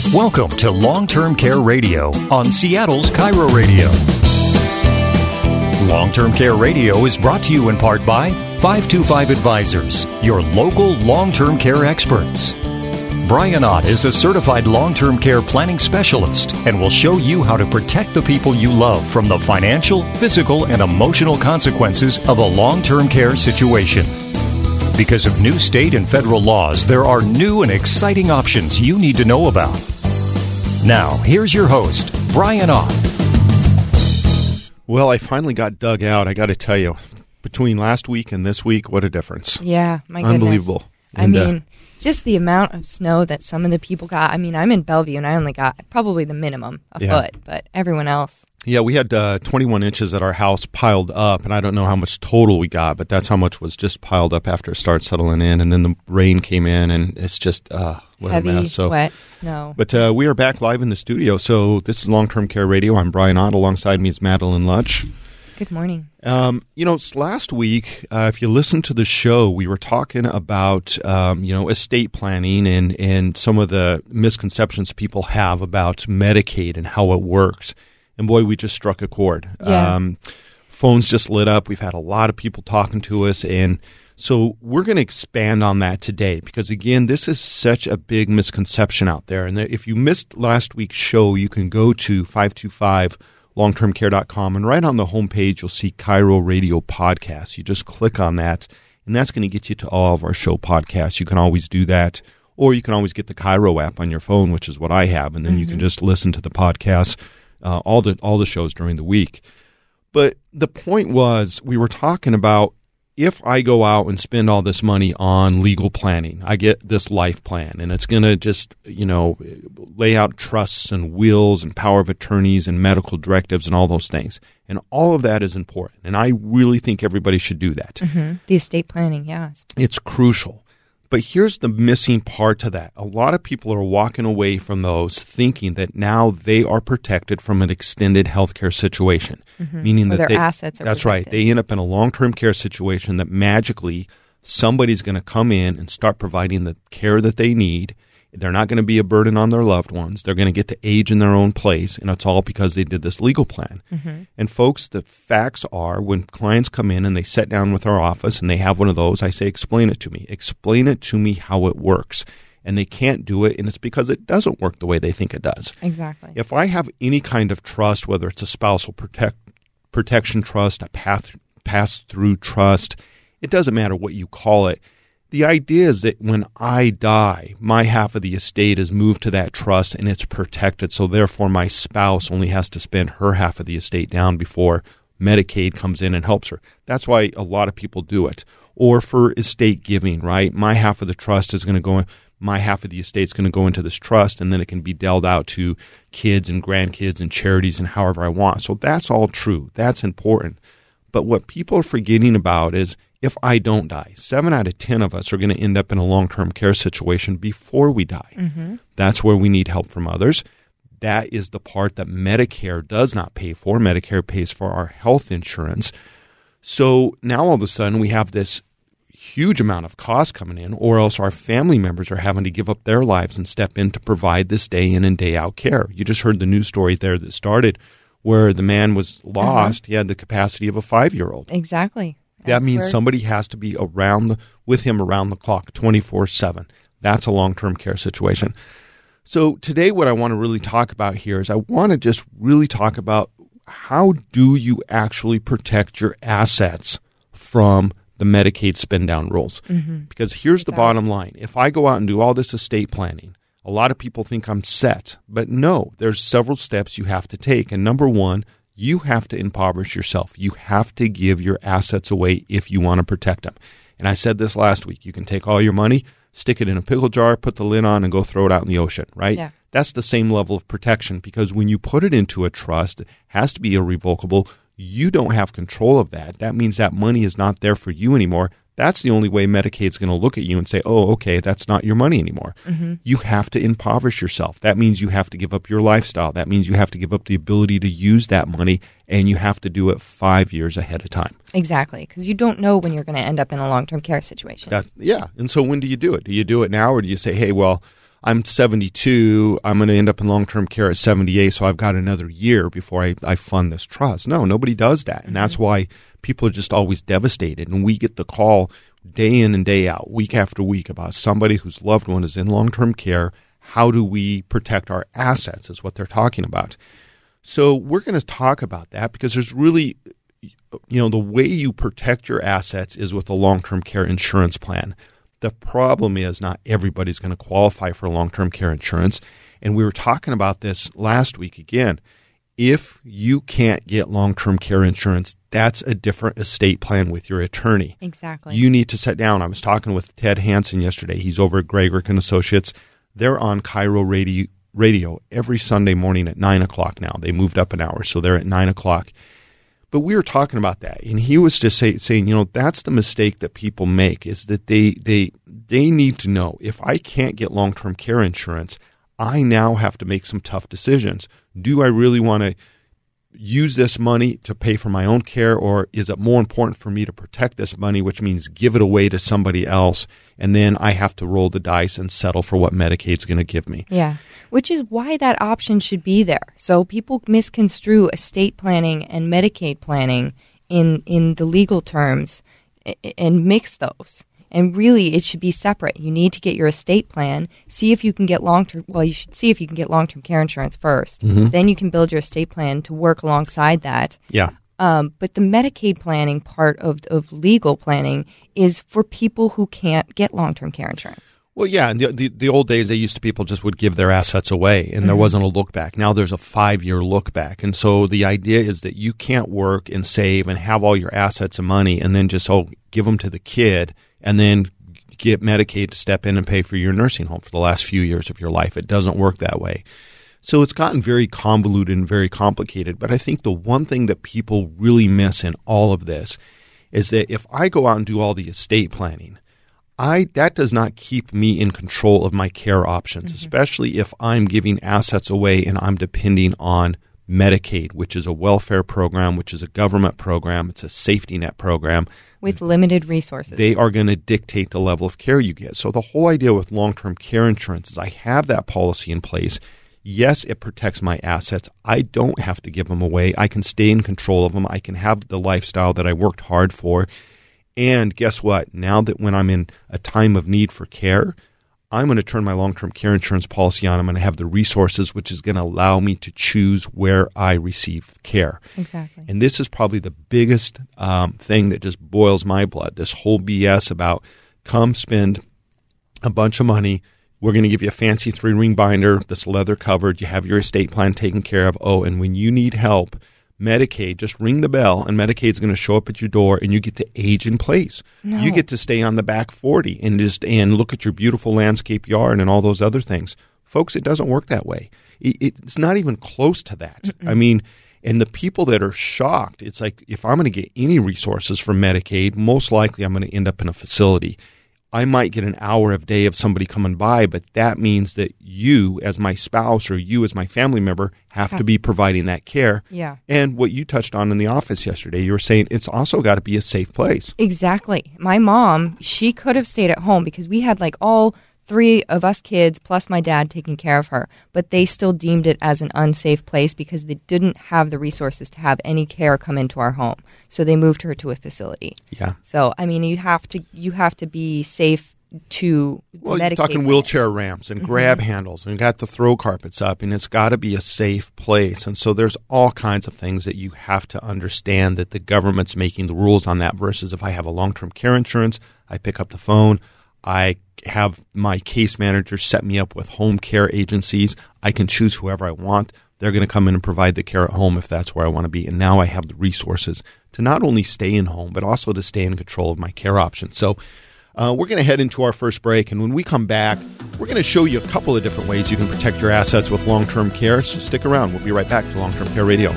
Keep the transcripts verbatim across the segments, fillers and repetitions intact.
Welcome to Long-Term Care Radio on Seattle's Cairo Radio. Long-Term Care Radio is brought to you in part by five two five Advisors, your local long-term care experts. Brian Ott is a certified long-term care planning specialist and will show you how to protect the people you love from the financial, physical, and emotional consequences of a long-term care situation. Because of new state and federal laws, there are new and exciting options you need to know about. Now, here's your host, Brian Ott. Well, I finally got dug out. I got to tell you, between last week and this week, what a difference. Yeah, my goodness. Unbelievable. I And, mean, uh, just the amount of snow that some of the people got. I mean, I'm in Bellevue, and I only got probably the minimum, a Yeah. foot, but everyone else. yeah, we had uh, twenty-one inches at our house piled up, and I don't know how much total we got, but that's how much was just piled up after it started settling in. And then the rain came in, and it's just, uh, what Heavy, a mess. So, wet snow. But uh, we are back live in the studio. So this is Long-Term Care Radio. I'm Brian Ott. Alongside me is Madeline Lutch. Good morning. Um, you know, s- last week, uh, if you listened to the show, we were talking about, um, you know, estate planning and, and some of the misconceptions people have about Medicaid and how it works. And boy, we just struck a chord. Yeah. Um, phones just lit up. We've had a lot of people talking to us. And so we're going to expand on that today because, again, this is such a big misconception out there. And that if you missed last week's show, you can go to five two five long term care dot com, and right on the homepage, you'll see Cairo Radio Podcasts. You just click on that, and that's going to get you to all of our show podcasts. You can always do that, or you can always get the Cairo app on your phone, which is what I have, and then mm-hmm. you can just listen to the podcasts, uh, all the all the shows during the week. But the point was, we were talking about if I go out and spend all this money on legal planning, I get this life plan, and it's going to just, you know, lay out trusts and wills and power of attorneys and medical directives and all those things. And all of that is important. And I really think everybody should do that. Mm-hmm. The estate planning, yes. It's crucial. But here's the missing part to that. A lot of people are walking away from those thinking that now they are protected from an extended healthcare situation, mm-hmm. meaning or that their they, assets are that's protected. right. They end up in a long-term care situation that magically somebody's going to come in and start providing the care that they need. They're not going to be a burden on their loved ones. They're going to get to age in their own place, and it's all because they did this legal plan. Mm-hmm. And folks, the facts are when clients come in and they sit down with our office and they have one of those, I say, explain it to me. Explain it to me how it works. And they can't do it, and it's because it doesn't work the way they think it does. Exactly. If I have any kind of trust, whether it's a spousal protect, protection trust, a path, pass-through trust, it doesn't matter what you call it. The idea is that when I die, my half of the estate is moved to that trust and it's protected. So therefore, my spouse only has to spend her half of the estate down before Medicaid comes in and helps her. That's why a lot of people do it. Or for estate giving, right? My half of the trust is going to go in, my half of the estate is going to go into this trust, and then it can be dealt out to kids and grandkids and charities and however I want. So that's all true. That's important. But what people are forgetting about is if I don't die, seven out of ten of us are going to end up in a long-term care situation before we die. Mm-hmm. That's where we need help from others. That is the part that Medicare does not pay for. Medicare pays for our health insurance. So now all of a sudden we have this huge amount of cost coming in, or else our family members are having to give up their lives and step in to provide this day in and day out care. You just heard the news story there that started where the man was lost. Uh-huh. He had the capacity of a five-year-old. Exactly. That That's means where... somebody has to be around the, with him around the clock, twenty-four seven. That's a long-term care situation. So today what I want to really talk about here is I want to just really talk about how do you actually protect your assets from the Medicaid spend-down rules. Mm-hmm. Because here's the Exactly. bottom line. If I go out and do all this estate planning, a lot of people think I'm set. But no, there's several steps you have to take. And number one, you have to impoverish yourself. You have to give your assets away if you want to protect them. And I said this last week. You can take all your money, stick it in a pickle jar, put the lid on, and go throw it out in the ocean, right? Yeah. That's the same level of protection because when you put it into a trust, it has to be irrevocable. You don't have control of that. That means that money is not there for you anymore. That's the only way Medicaid's going to look at you and say, oh, okay, that's not your money anymore. Mm-hmm. You have to impoverish yourself. That means you have to give up your lifestyle. That means you have to give up the ability to use that money, and you have to do it five years ahead of time. Exactly, because you don't know when you're going to end up in a long-term care situation. That, yeah, and so when do you do it? Do you do it now, or do you say, hey, well, I'm seventy-two, I'm going to end up in long-term care at seventy-eight, so I've got another year before I, I fund this trust. No, nobody does that. And that's why people are just always devastated. And we get the call day in and day out, week after week, about somebody whose loved one is in long-term care. How do we protect our assets is what they're talking about. So we're going to talk about that because there's really, you know, the way you protect your assets is with a long-term care insurance plan. The problem is not everybody's going to qualify for long-term care insurance. And we were talking about this last week again. If you can't get long-term care insurance, that's a different estate plan with your attorney. Exactly. You need to sit down. I was talking with Ted Hansen yesterday. He's over at Gregorick and Associates. They're on Cairo Radio, radio every Sunday morning at nine o'clock now. They moved up an hour, so they're at nine o'clock. But we were talking about that, and he was just say, saying, you know, that's the mistake that people make, is that they they they need to know, if I can't get long-term care insurance, I now have to make some tough decisions. Do I really want to use this money to pay for my own care, or is it more important for me to protect this money, which means give it away to somebody else, and then I have to roll the dice and settle for what Medicaid's going to give me? Yeah, which is why that option should be there. So people misconstrue estate planning and Medicaid planning in, in the legal terms and mix those. And really, it should be separate. You need to get your estate plan, see if you can get long-term, well, you should see if you can get long-term care insurance first. Mm-hmm. Then you can build your estate plan to work alongside that. Yeah. Um, but the Medicaid planning part of, of legal planning is for people who can't get long-term care insurance. Well, yeah, in the, the, the old days, they used to, people just would give their assets away, and mm-hmm. there wasn't a look back. Now there's a five-year look back. And so the idea is that you can't work and save and have all your assets and money and then just, oh, give them to the kid and then get Medicaid to step in and pay for your nursing home for the last few years of your life. It doesn't work that way. So it's gotten very convoluted and very complicated. But I think the one thing that people really miss in all of this is that if I go out and do all the estate planning, I that does not keep me in control of my care options, mm-hmm. especially if I'm giving assets away and I'm depending on Medicaid, which is a welfare program, which is a government program. It's a safety net program. With limited resources. They are going to dictate the level of care you get. So the whole idea with long-term care insurance is I have that policy in place. Yes, it protects my assets. I don't have to give them away. I can stay in control of them. I can have the lifestyle that I worked hard for. And guess what? Now that when I'm in a time of need for care, I'm going to turn my long-term care insurance policy on. I'm going to have the resources, which is going to allow me to choose where I receive care. Exactly. And this is probably the biggest um, thing that just boils my blood, this whole B S about come spend a bunch of money. We're going to give you a fancy three-ring binder that's leather covered. You have your estate plan taken care of. Oh, and when you need help, Medicaid, just ring the bell, and Medicaid's going to show up at your door, and you get to age in place. No. You get to stay on the back forty and just and look at your beautiful landscape yard and all those other things. Folks, it doesn't work that way. It, it's not even close to that. Mm-mm. I mean, and the people that are shocked, it's like if I'm going to get any resources from Medicaid, most likely I'm going to end up in a facility. I might get an hour of day of somebody coming by, but that means that you as my spouse or you as my family member have to be providing that care. Yeah. And what you touched on in the office yesterday, you were saying it's also got to be a safe place. Exactly. My mom, she could have stayed at home because we had like all three of us kids plus my dad taking care of her, but they still deemed it as an unsafe place because they didn't have the resources to have any care come into our home. So they moved her to a facility. Yeah. So I mean, you have to you have to be safe to well, Medicaid you're talking plans. Wheelchair ramps and grab mm-hmm. handles and got the throw carpets up, and it's got to be a safe place. And so there's all kinds of things that you have to understand that the government's making the rules on that versus if I have a long-term care insurance, I pick up the phone, I have my case manager set me up with home care agencies. I can choose whoever I want. They're going to come in and provide the care at home if that's where I want to be. And now I have the resources to not only stay in home, but also to stay in control of my care options. So uh, we're going to head into our first break. And when we come back, we're going to show you a couple of different ways you can protect your assets with long-term care. So stick around. We'll be right back to Long-Term Care Radio.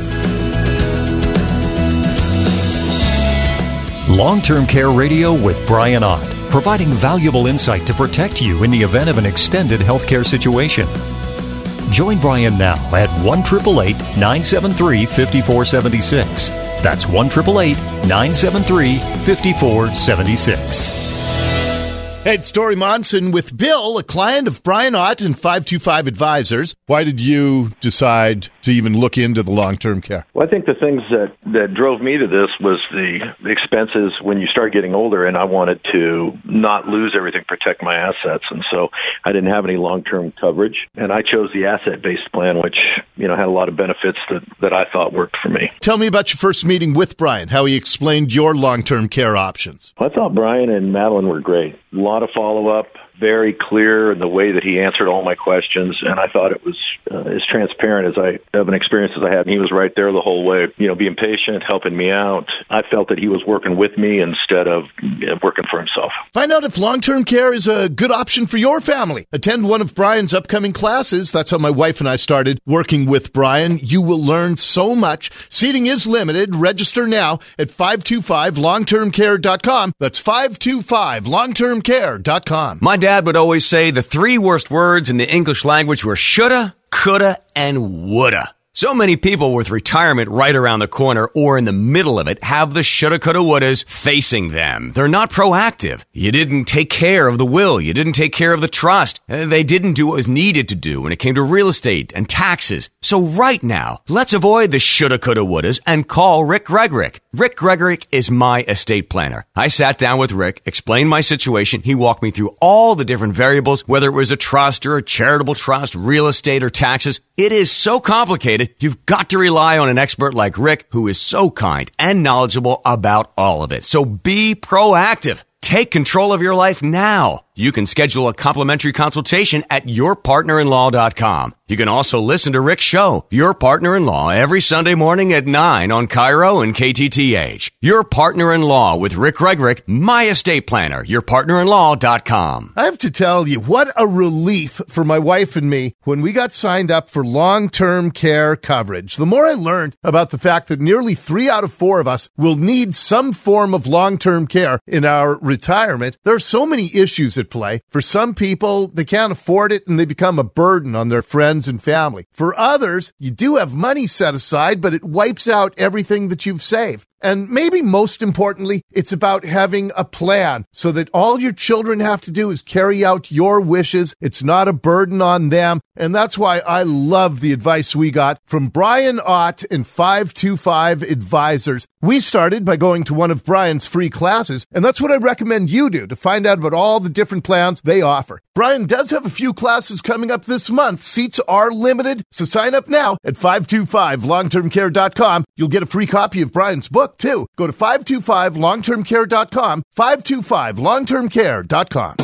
Long-Term Care Radio with Brian Ott, providing valuable insight to protect you in the event of an extended healthcare situation. Join Brian now at one eight eight eight, nine seven three, five four seven six. That's one eight eight eight, nine seven three, five four seven six. Hey, it's Dory Monson with Bill, a client of Brian Ott and five two five Advisors. Why did you decide to even look into the long-term care? Well, I think the things that, that drove me to this was the expenses when you start getting older, and I wanted to not lose everything, protect my assets. And so I didn't have any long-term coverage, and I chose the asset-based plan, which, you know, had a lot of benefits that, that I thought worked for me. Tell me about your first meeting with Brian, how he explained your long-term care options. I thought Brian and Madeline were great. A lot of follow-up, very clear in the way that he answered all my questions, and I thought it was uh, as transparent as I have an experience as I had. And he was right there the whole way, you know, being patient, helping me out. I felt that he was working with me instead of you know, working for himself. Find out if long-term care is a good option for your family. Attend one of Brian's upcoming classes. That's how my wife and I started working with Brian. You will learn so much. Seating is limited. Register now at five two five long term care dot com. That's five two five long term care dot com. My dad would always say the three worst words in the English language were shoulda, coulda, and woulda. So many people with retirement right around the corner or in the middle of it have the shoulda, coulda, wouldas facing them. They're not proactive. You didn't take care of the will. You didn't take care of the trust. They didn't do what was needed to do when it came to real estate and taxes. So right now, let's avoid the shoulda, coulda, wouldas and call Rick Gregorick. Rick Gregorick is my estate planner. I sat down with Rick, explained my situation. He walked me through all the different variables, whether it was a trust or a charitable trust, real estate or taxes. It is so complicated. You've got to rely on an expert like Rick, who is so kind and knowledgeable about all of it. So be proactive. Take control of your life now. You can schedule a complimentary consultation at your partner in law dot com. You can also listen to Rick's show, Your Partner-in-Law, every Sunday morning at nine on Cairo and K T T H. Your Partner-in-Law with Rick Gregorick, my estate planner, your partner in law dot com. I have to tell you, what a relief for my wife and me when we got signed up for long-term care coverage. The more I learned about the fact that nearly three out of four of us will need some form of long-term care in our retirement, there are so many issues at play. For some people, they can't afford it and they become a burden on their friends and family. For others, you do have money set aside, but it wipes out everything that you've saved. And maybe most importantly, it's about having a plan so that all your children have to do is carry out your wishes. It's not a burden on them. And that's why I love the advice we got from Brian Ott and five two five Advisors. We started by going to one of Brian's free classes, and that's what I recommend you do to find out about all the different plans they offer. Brian does have a few classes coming up this month. Seats are limited, so sign up now at five two five long term care dot com. You'll get a free copy of Brian's book, too. Go to five two five long term care dot com, five two five long term care dot com.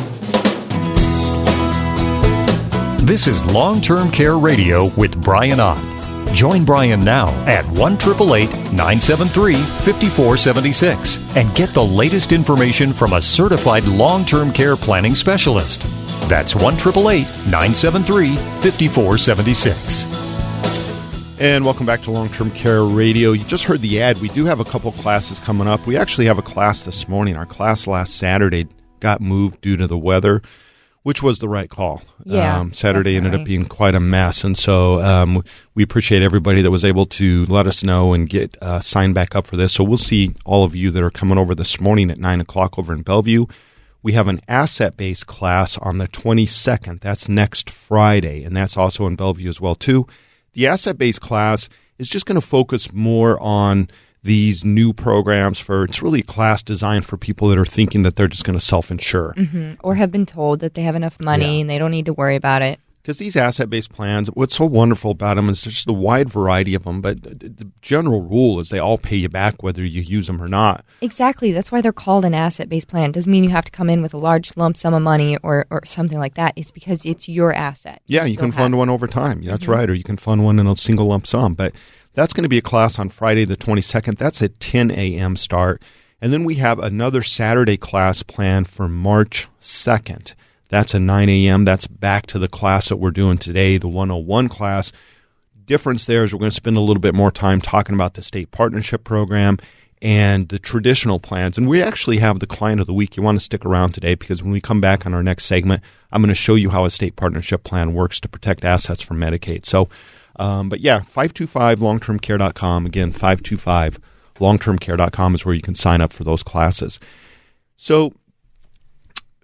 This is Long-Term Care Radio with Brian Ott. Join Brian now at one eight eight eight, nine seven three, five four seven six and get the latest information from a certified long-term care planning specialist. That's one eight eight eight, nine seven three, five four seven six. And welcome back to Long-Term Care Radio. You just heard the ad. We do have a couple classes coming up. We actually have a class this morning. Our class last Saturday got moved due to the weather, which was the right call. Yeah, um, Saturday definitely. ended up being quite a mess. And so um, we appreciate everybody that was able to let us know and get uh, signed back up for this. So we'll see all of you that are coming over this morning at nine o'clock over in Bellevue. We have an asset-based class on the twenty-second. That's next Friday, and that's also in Bellevue as well, too. The asset-based class is just going to focus more on these new programs for, it's really a class designed for people that are thinking that they're just going to self-insure. Mm-hmm. Or have been told that they have enough money Yeah. and they don't need to worry about it. Because these asset-based plans, what's so wonderful about them is there's just a wide variety of them, but the, the general rule is they all pay you back whether you use them or not. Exactly. That's why they're called an asset-based plan. Doesn't mean you have to come in with a large lump sum of money or, or something like that. It's because it's your asset. Yeah, you still can fund have- one over time. That's Mm-hmm. right. Or you can fund one in a single lump sum. But that's going to be a class on Friday the twenty-second. That's at ten a.m. start. And then we have another Saturday class planned for March second. That's at nine a.m. That's back to the class that we're doing today, the one oh one class. Difference there is we're going to spend a little bit more time talking about the state partnership program and the traditional plans. And we actually have the client of the week. You want to stick around today because when we come back on our next segment, I'm going to show you how a state partnership plan works to protect assets from Medicaid. So, um, but yeah, five two five long term care dot com. Again, five two five long term care dot com is where you can sign up for those classes. So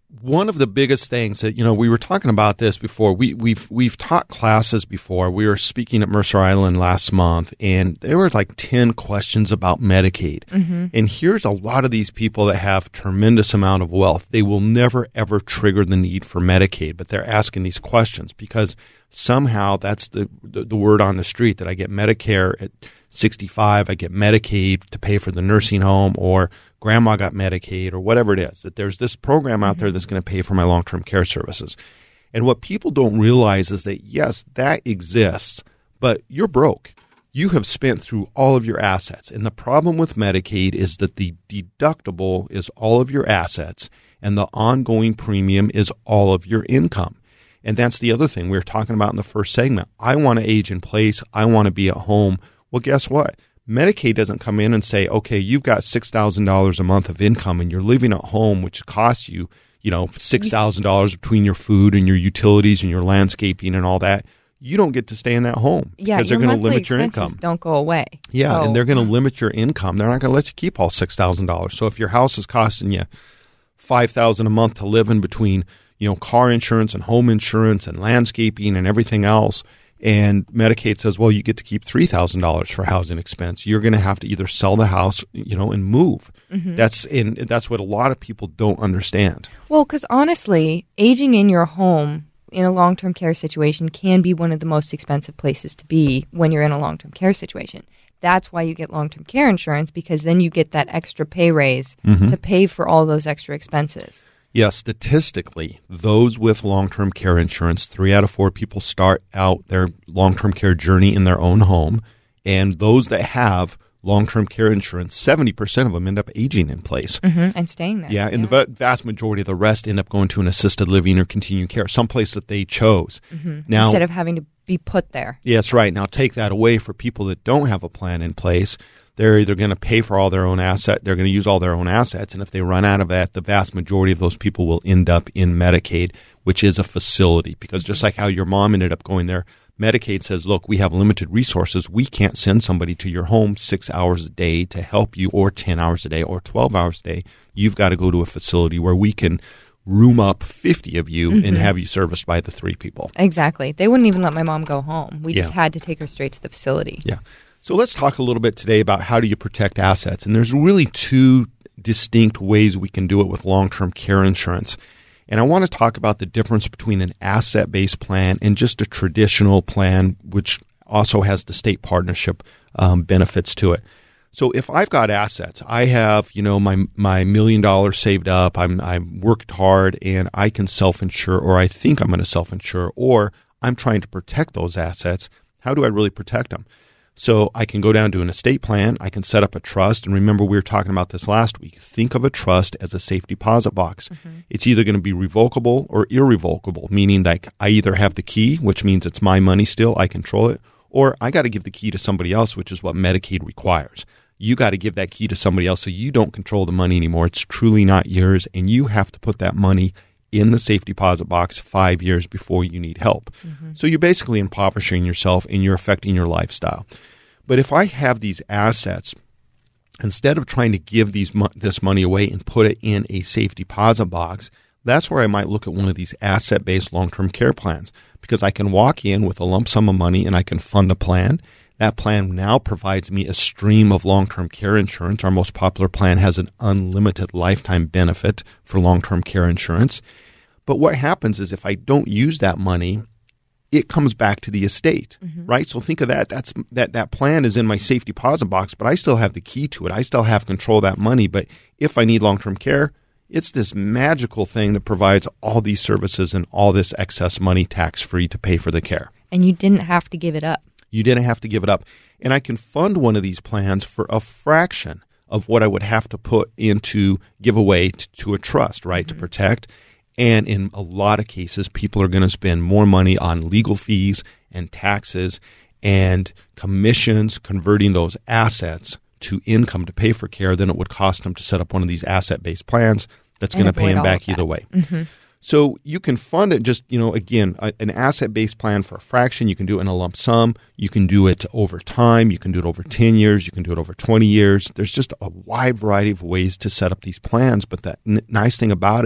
one of the biggest things that, you know, we were talking about this before. We, we've we've taught classes before. We were speaking at Mercer Island last month, and there were like ten questions about Medicaid. Mm-hmm. And here's a lot of these people that have tremendous amount of wealth. They will never, ever trigger the need for Medicaid, but they're asking these questions because somehow that's the, the, the word on the street that I get Medicare at sixty-five, I get Medicaid to pay for the nursing home, or grandma got Medicaid, or whatever it is, that there's this program out there that's going to pay for my long-term care services. And what people don't realize is that, yes, that exists, but you're broke. You have spent through all of your assets. And the problem with Medicaid is that the deductible is all of your assets, and the ongoing premium is all of your income. And that's the other thing we were talking about in the first segment. I want to age in place. I want to be at home. Well, guess what? Medicaid doesn't come in and say, okay, you've got six thousand dollars a month of income and you're living at home, which costs you, you know, six thousand dollars between your food and your utilities and your landscaping and all that. You don't get to stay in that home yeah, because they're going to limit your income. Don't go away. Yeah, so. And they're going to limit your income. They're not going to let you keep all six thousand dollars. So if your house is costing you five thousand dollars a month to live in between, you know, car insurance and home insurance and landscaping and everything else, and Medicaid says, well, you get to keep three thousand dollars for housing expense, you're going to have to either sell the house, you know, and move. Mm-hmm. That's in, that's what a lot of people don't understand. Well, because honestly, aging in your home in a long-term care situation can be one of the most expensive places to be when you're in a long-term care situation. That's why you get long-term care insurance, because then you get that extra pay raise mm-hmm. to pay for all those extra expenses. Yes, statistically, those with long-term care insurance, three out of four people start out their long-term care journey in their own home. And those that have long-term care insurance, seventy percent of them end up aging in place. Mm-hmm, and staying there. Yeah, and yeah. the vast majority of the rest end up going to an assisted living or continuing care, someplace that they chose. Mm-hmm. Now, instead of having to be put there. Yeah, that's right. Now, take that away for people that don't have a plan in place. They're either going to pay for all their own asset, they're going to use all their own assets, and if they run out of that, the vast majority of those people will end up in Medicaid, which is a facility. Because just like how your mom ended up going there, Medicaid says, look, we have limited resources. We can't send somebody to your home six hours a day to help you, or ten hours a day, or twelve hours a day. You've got to go to a facility where we can room up fifty of you mm-hmm. and have you serviced by the three people. Exactly. They wouldn't even let my mom go home. We yeah. just had to take her straight to the facility. Yeah. So let's talk a little bit today about how do you protect assets. And there's really two distinct ways we can do it with long-term care insurance. And I want to talk about the difference between an asset-based plan and just a traditional plan, which also has the state partnership um, benefits to it. So if I've got assets, I have, you know, my my million dollars saved up, I'm I'm worked hard, and I can self-insure, or I think I'm going to self-insure, or I'm trying to protect those assets. How do I really protect them? So I can go down to an estate plan. I can set up a trust. And remember, we were talking about this last week. Think of a trust as a safe deposit box. Mm-hmm. It's either going to be revocable or irrevocable, meaning like I either have the key, which means it's my money still, I control it, or I got to give the key to somebody else, which is what Medicaid requires. You got to give that key to somebody else so you don't control the money anymore. It's truly not yours, and you have to put that money in the safe deposit box five years before you need help. Mm-hmm. So you're basically impoverishing yourself and you're affecting your lifestyle. But if I have these assets, instead of trying to give these mo- this money away and put it in a safe deposit box, that's where I might look at one of these asset-based long-term care plans, because I can walk in with a lump sum of money and I can fund a plan. That plan now provides me a stream of long-term care insurance. Our most popular plan has an unlimited lifetime benefit for long-term care insurance. But what happens is if I don't use that money, it comes back to the estate, mm-hmm. right? So think of that. That's that that plan is in my safe deposit box, but I still have the key to it. I still have control of that money. But if I need long-term care, it's this magical thing that provides all these services and all this excess money tax-free to pay for the care. And you didn't have to give it up. You didn't have to give it up. And I can fund one of these plans for a fraction of what I would have to put into give away to, to a trust, right, mm-hmm. to protect. And in a lot of cases, people are going to spend more money on legal fees and taxes and commissions, converting those assets to income to pay for care than it would cost them to set up one of these asset-based plans that's going to pay them back either way. Mm-hmm. So you can fund it just, you know, again, a, an asset-based plan for a fraction. You can do it in a lump sum. You can do it over time. You can do it over ten years. You can do it over twenty years. There's just a wide variety of ways to set up these plans. But the n- nice thing about it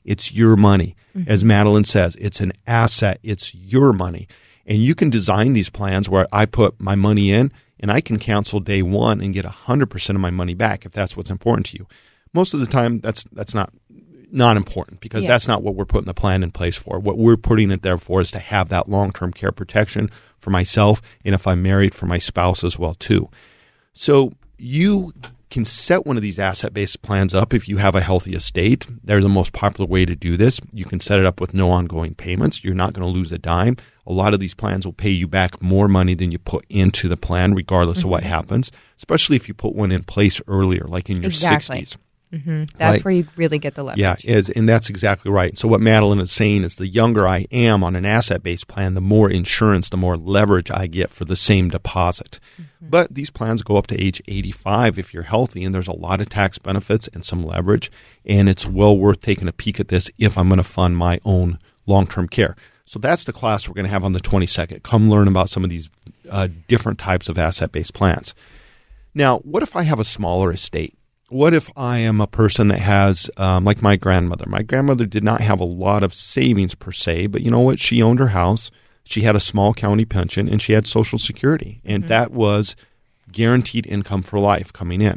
It's your money. Mm-hmm. As Madeline says, it's an asset. It's your money. And you can design these plans where I put my money in and I can cancel day one and get one hundred percent of my money back if that's what's important to you. Most of the time, that's that's not not important because yeah. that's not what we're putting the plan in place for. What we're putting it there for is to have that long-term care protection for myself and if I'm married, for my spouse as well too. So you can set one of these asset-based plans up if you have a healthy estate. They're the most popular way to do this. You can set it up with no ongoing payments. You're not going to lose a dime. A lot of these plans will pay you back more money than you put into the plan, regardless mm-hmm. of what happens, especially if you put one in place earlier, like in your exactly. sixties. Mm-hmm. That's right? where you really get the leverage. Yeah, is, and that's exactly right. So what Madeline is saying is the younger I am on an asset-based plan, the more insurance, the more leverage I get for the same deposit. Mm-hmm. But these plans go up to age eighty-five if you're healthy, and there's a lot of tax benefits and some leverage, and it's well worth taking a peek at this if I'm going to fund my own long-term care. So that's the class we're going to have on the twenty-second. Come learn about some of these uh, different types of asset-based plans. Now, what if I have a smaller estate? What if I am a person that has, um, like my grandmother? My grandmother did not have a lot of savings per se, but you know what? She owned her house. She had a small county pension, and she had Social Security, and mm-hmm. that was guaranteed income for life coming in.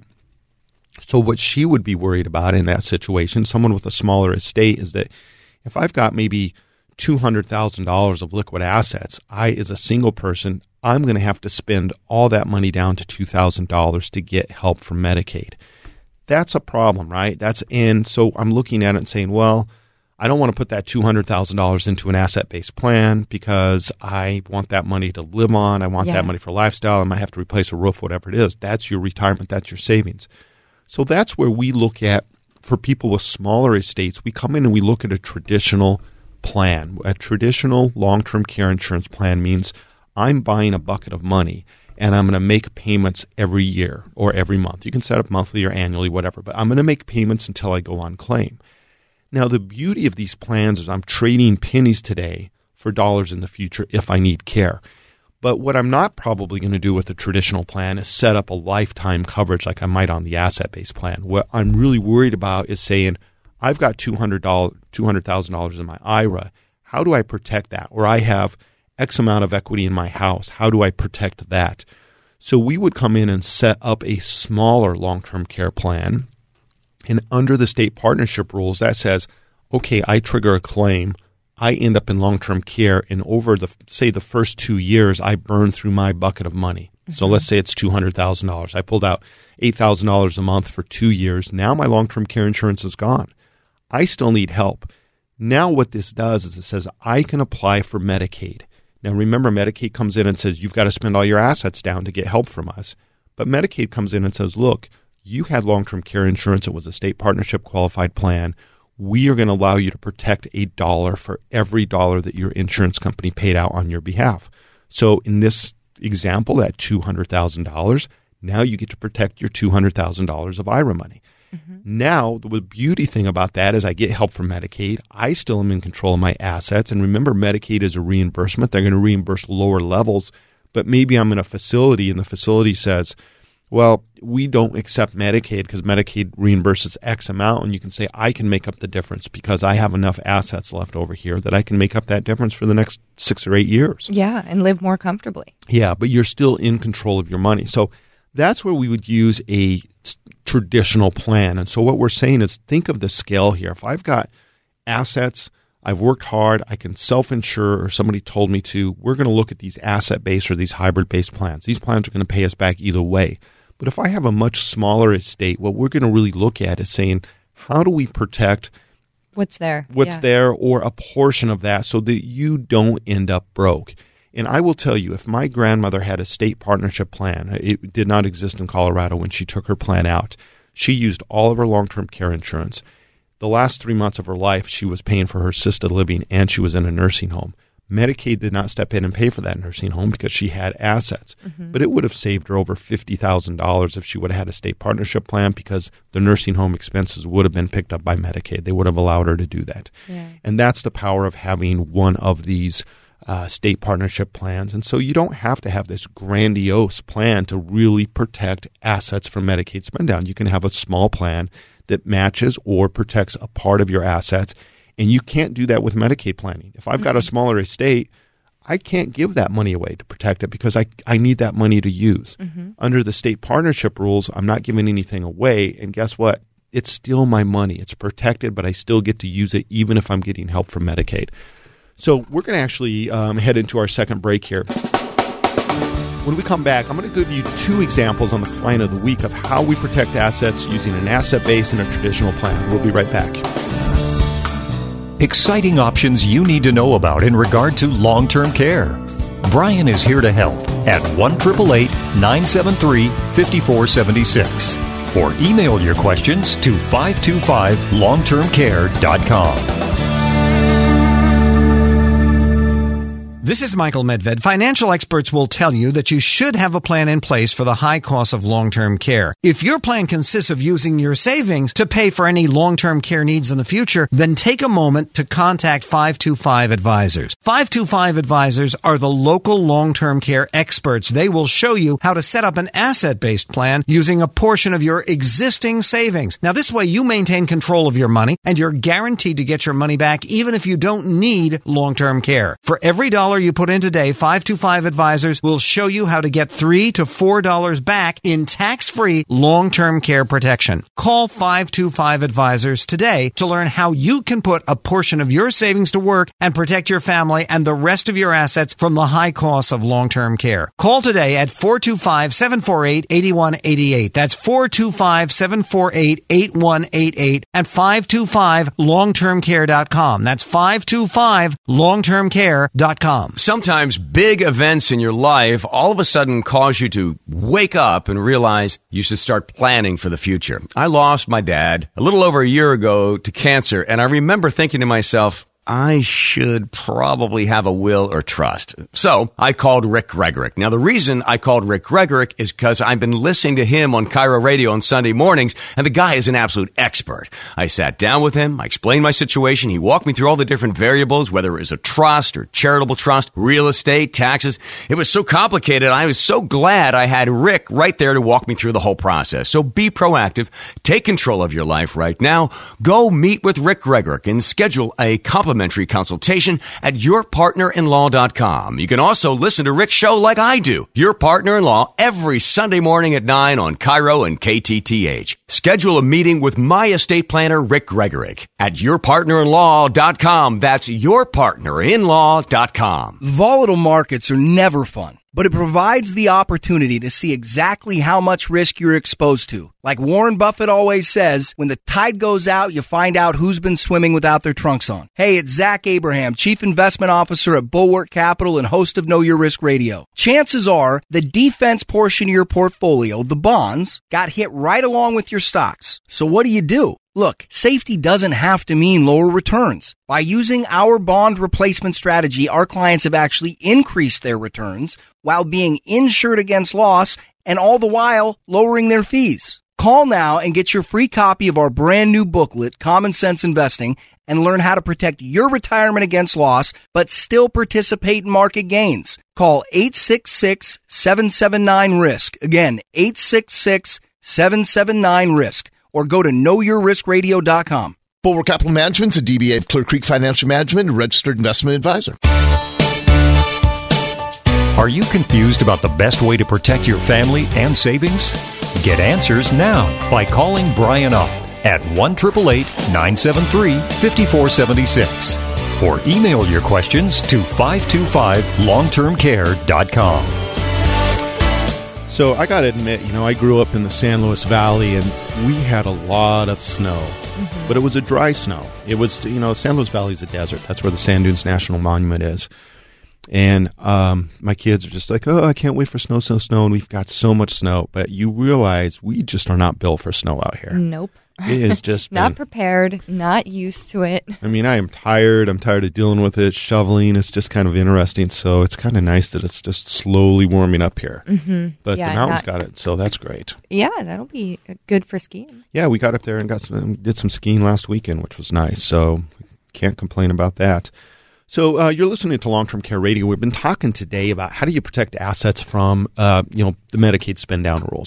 So what she would be worried about in that situation, someone with a smaller estate, is that if I've got maybe two hundred thousand dollars of liquid assets, I, as a single person, I'm going to have to spend all that money down to two thousand dollars to get help from Medicaid. That's a problem, right? That's and so I'm looking at it and saying, well, I don't want to put that two hundred thousand dollars into an asset-based plan because I want that money to live on. I want yeah. that money for lifestyle. I might have to replace a roof, whatever it is. That's your retirement. That's your savings. So that's where we look at, for people with smaller estates, we come in and we look at a traditional plan. A traditional long-term care insurance plan means I'm buying a bucket of money and I'm going to make payments every year or every month. You can set up monthly or annually, whatever, but I'm going to make payments until I go on claim. Now, the beauty of these plans is I'm trading pennies today for dollars in the future if I need care. But what I'm not probably going to do with a traditional plan is set up a lifetime coverage like I might on the asset-based plan. What I'm really worried about is saying, I've got two hundred thousand dollars in my I R A. How do I protect that? Or I have X amount of equity in my house. How do I protect that? So we would come in and set up a smaller long-term care plan. And under the state partnership rules, that says, okay, I trigger a claim. I end up in long-term care. And over the, say, the first two years, I burn through my bucket of money. Mm-hmm. So let's say it's two hundred thousand dollars. I pulled out eight thousand dollars a month for two years. Now my long-term care insurance is gone. I still need help. Now what this does is it says I can apply for Medicaid. Now, remember, Medicaid comes in and says, you've got to spend all your assets down to get help from us. But Medicaid comes in and says, look, you had long-term care insurance. It was a state partnership qualified plan. We are going to allow you to protect a dollar for every dollar that your insurance company paid out on your behalf. So in this example, that two hundred thousand dollars, now you get to protect your two hundred thousand dollars of I R A money. Mm-hmm. Now, the beauty thing about that is I get help from Medicaid. I still am in control of my assets. And remember, Medicaid is a reimbursement. They're going to reimburse lower levels. But maybe I'm in a facility and the facility says, well, we don't accept Medicaid because Medicaid reimburses X amount. And you can say, I can make up the difference because I have enough assets left over here that I can make up that difference for the next six or eight years. Yeah, and live more comfortably. Yeah, but you're still in control of your money. So that's where we would use a traditional plan. And so what we're saying is think of the scale here. If I've got assets, I've worked hard, I can self-insure, or somebody told me to, we're going to look at these asset-based or these hybrid-based plans. These plans are going to pay us back either way. But if I have a much smaller estate, what we're going to really look at is saying, how do we protect what's there, what's yeah. there or a portion of that so that you don't end up broke? And I will tell you, if my grandmother had a state partnership plan, it did not exist in Colorado when she took her plan out. She used all of her long-term care insurance. The last three months of her life, she was paying for her assisted living and she was in a nursing home. Medicaid did not step in and pay for that nursing home because she had assets. Mm-hmm. But it would have saved her over fifty thousand dollars if she would have had a state partnership plan because the nursing home expenses would have been picked up by Medicaid. They would have allowed her to do that. Yeah. And that's the power of having one of these Uh, state partnership plans. And so you don't have to have this grandiose plan to really protect assets from Medicaid spend down. You can have a small plan that matches or protects a part of your assets. And you can't do that with Medicaid planning. If I've got a smaller estate, I can't give that money away to protect it because I, I need that money to use. Mm-hmm. Under the state partnership rules, I'm not giving anything away. And guess what? It's still my money. It's protected, but I still get to use it even if I'm getting help from Medicaid. So we're going to actually um, head into our second break here. When we come back, I'm going to give you two examples on the Client of the Week of how we protect assets using an asset base and a traditional plan. We'll be right back. Exciting options you need to know about in regard to long-term care. Brian is here to help at one eight eight eight, nine seven three, five four seven six or email your questions to five two five long term care dot com. This is Michael Medved. Financial experts will tell you that you should have a plan in place for the high cost of long-term care. If your plan consists of using your savings to pay for any long-term care needs in the future, then take a moment to contact five two five Advisors. five two five Advisors are the local long-term care experts. They will show you how to set up an asset-based plan using a portion of your existing savings. Now, this way you maintain control of your money and you're guaranteed to get your money back even if you don't need long-term care. For every dollar you put in today, five two five Advisors will show you how to get three to four dollars back in tax-free long-term care protection. Call five two five Advisors today to learn how you can put a portion of your savings to work and protect your family and the rest of your assets from the high costs of long-term care. Call today at four two five, seven four eight, eight one eight eight. That's four two five, seven four eight, eight one eight eight and five two five long term care dot com. That's five two five long term care dot com. Sometimes big events in your life all of a sudden cause you to wake up and realize you should start planning for the future. I lost my dad a little over a year ago to cancer, and I remember thinking to myself, I should probably have a will or trust. So I called Rick Gregorek. Now, the reason I called Rick Gregorek is because I've been listening to him on Cairo Radio on Sunday mornings, and the guy is an absolute expert. I sat down with him. I explained my situation. He walked me through all the different variables, whether it was a trust or charitable trust, real estate, taxes. It was so complicated. I was so glad I had Rick right there to walk me through the whole process. So be proactive. Take control of your life right now. Go meet with Rick Gregorek and schedule a complimentary consultation at your partner in law dot com. You can also listen to Rick's show like I do, Your Partner in Law, every Sunday morning at nine on Cairo and K T T H. Schedule a meeting with my estate planner, Rick Gregorek, at your partner in law dot com. That's your partner in law dot com. Volatile markets are never fun, but it provides the opportunity to see exactly how much risk you're exposed to. Like Warren Buffett always says, when the tide goes out, you find out who's been swimming without their trunks on. Hey, it's Zach Abraham, Chief Investment Officer at Bulwark Capital and host of Know Your Risk Radio. Chances are the defense portion of your portfolio, the bonds, got hit right along with your stocks. So what do you do? Look, safety doesn't have to mean lower returns. By using our bond replacement strategy, our clients have actually increased their returns while being insured against loss and all the while lowering their fees. Call now and get your free copy of our brand new booklet, Common Sense Investing, and learn how to protect your retirement against loss, but still participate in market gains. Call eight six six, seven seven nine, RISK. Again, eight six six, seven seven nine, RISK. Or go to know your risk radio dot com. Bulwark Capital Management's a D B A of Clear Creek Financial Management, a registered investment advisor. Are you confused about the best way to protect your family and savings? Get answers now by calling Brian Ott at one eight eight eight, nine seven three, five four seven six or email your questions to five two five long term care dot com. So I got to admit, you know, I grew up in the San Luis Valley, and we had a lot of snow, mm-hmm. but it was a dry snow. It was, you know, San Luis Valley is a desert. That's where the Sand Dunes National Monument is. And um, my kids are just like, oh, I can't wait for snow, snow, snow. And we've got so much snow. But you realize we just are not built for snow out here. Nope. It is just not been, prepared, not used to it. I mean, I am tired. I'm tired of dealing with it. Shoveling is just kind of interesting. So it's kind of nice that it's just slowly warming up here. Mm-hmm. But yeah, the mountains not, got it, so that's great. Yeah, that'll be good for skiing. Yeah, we got up there and got some, did some skiing last weekend, which was nice. So can't complain about that. So uh, you're listening to Long-Term Care Radio. We've been talking today about how do you protect assets from, uh, you know, the Medicaid spend down rules.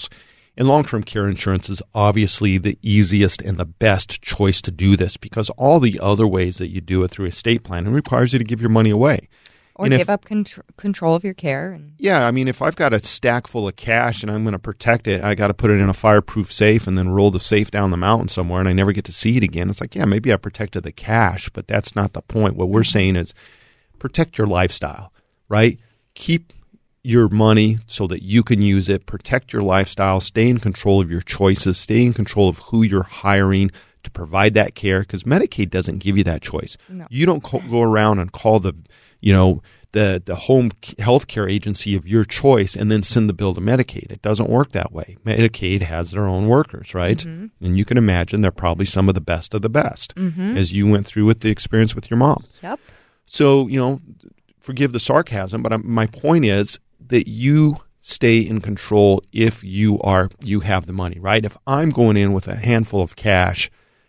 And long-term care insurance is obviously the easiest and the best choice to do this because all the other ways that you do it through estate planning requires you to give your money away. Or and give if, up contr- control of your care. And- yeah, I mean, if I've got a stack full of cash and I'm going to protect it, I got to put it in a fireproof safe and then roll the safe down the mountain somewhere and I never get to see it again. It's like, yeah, maybe I protected the cash, but that's not the point. What we're saying is protect your lifestyle, right? Keep your money so that you can use it, protect your lifestyle, stay in control of your choices, stay in control of who you're hiring to provide that care because Medicaid doesn't give you that choice. No. You don't co- go around and call the, you know, the, the home health care agency of your choice and then send the bill to Medicaid. It doesn't work that way. Medicaid has their own workers, right? Mm-hmm. And you can imagine they're probably some of the best of the best mm-hmm. as you went through with the experience with your mom. Yep. So, you know, forgive the sarcasm, but I'm, my point is that you stay in control if you are you have the money, right? If I'm going in with a handful of cash,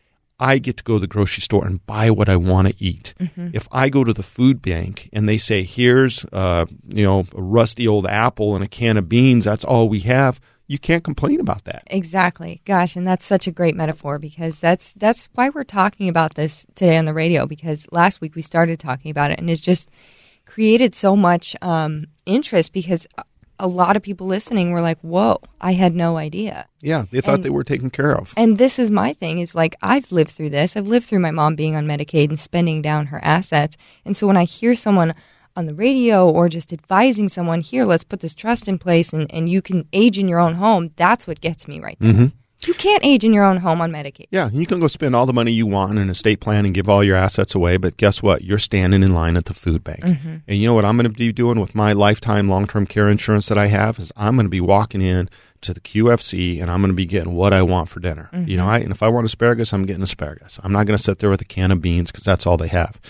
I get to go to the grocery store and buy what I want to eat. Mm-hmm. If I go to the food bank and they say, here's uh, you know, a rusty old apple and a can of beans, that's all we have, you can't complain about that. Exactly. Gosh, and that's such a great metaphor because that's that's why we're talking about this today on the radio because last week we started talking about it and it's just created so much um, interest because a lot of people listening were like, whoa, I had no idea. Yeah, they thought and, they were taken care of. And this is my thing is like, I've lived through this. I've lived through my mom being on Medicaid and spending down her assets. And so when I hear someone on the radio or just advising someone, here, let's put this trust in place and, and you can age in your own home, that's what gets me right there. Mm-hmm. You can't age in your own home on Medicaid. Yeah, you can go spend all the money you want in an estate plan and give all your assets away, but guess what? You're standing in line at the food bank. Mm-hmm. And you know what I'm going to be doing with my lifetime long-term care insurance that I have is I'm going to be walking in to the Q F C and I'm going to be getting what I want for dinner. Mm-hmm. You know, I, and if I want asparagus, I'm getting asparagus. I'm not going to sit there with a can of beans because that's all they have.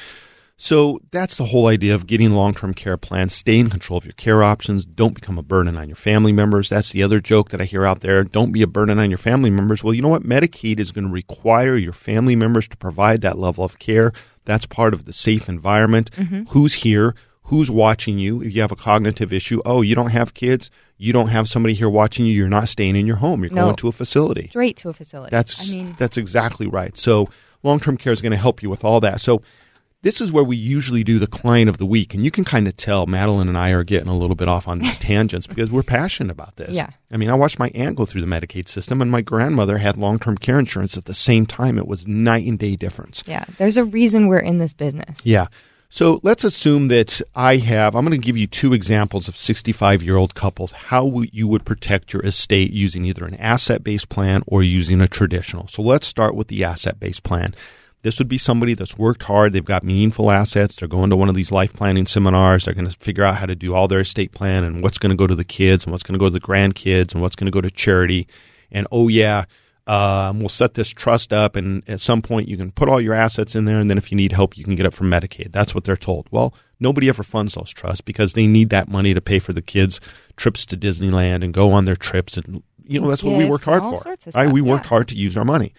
So that's the whole idea of getting long-term care plans. Stay in control of your care options. Don't become a burden on your family members. That's the other joke that I hear out there. Don't be a burden on your family members. Well, you know what? Medicaid is going to require your family members to provide that level of care. That's part of the safe environment. Mm-hmm. Who's here? Who's watching you? If you have a cognitive issue, oh, you don't have kids, you don't have somebody here watching you, you're not staying in your home. You're no, going to a facility. Straight to a facility. That's, I mean, that's exactly right. So long-term care is going to help you with all that. So this is where we usually do the client of the week. And you can kind of tell Madeline and I are getting a little bit off on these tangents because we're passionate about this. Yeah. I mean, I watched my aunt go through the Medicaid system and my grandmother had long-term care insurance at the same time. It was night and day difference. Yeah. There's a reason we're in this business. Yeah. So let's assume that I have, I'm going to give you two examples of sixty-five-year-old couples, how you would protect your estate using either an asset-based plan or using a traditional. So let's start with the asset-based plan. This would be somebody that's worked hard. They've got meaningful assets. They're going to one of these life planning seminars. They're going to figure out how to do all their estate plan and what's going to go to the kids and what's going to go to the grandkids and what's going to go to charity. And, oh, yeah, um, we'll set this trust up, and at some point you can put all your assets in there, and then if you need help, you can get it from Medicaid. That's what they're told. Well, nobody ever funds those trusts because they need that money to pay for the kids' trips to Disneyland and go on their trips. And, you know, that's what we worked hard for. Right? We worked hard to use our money.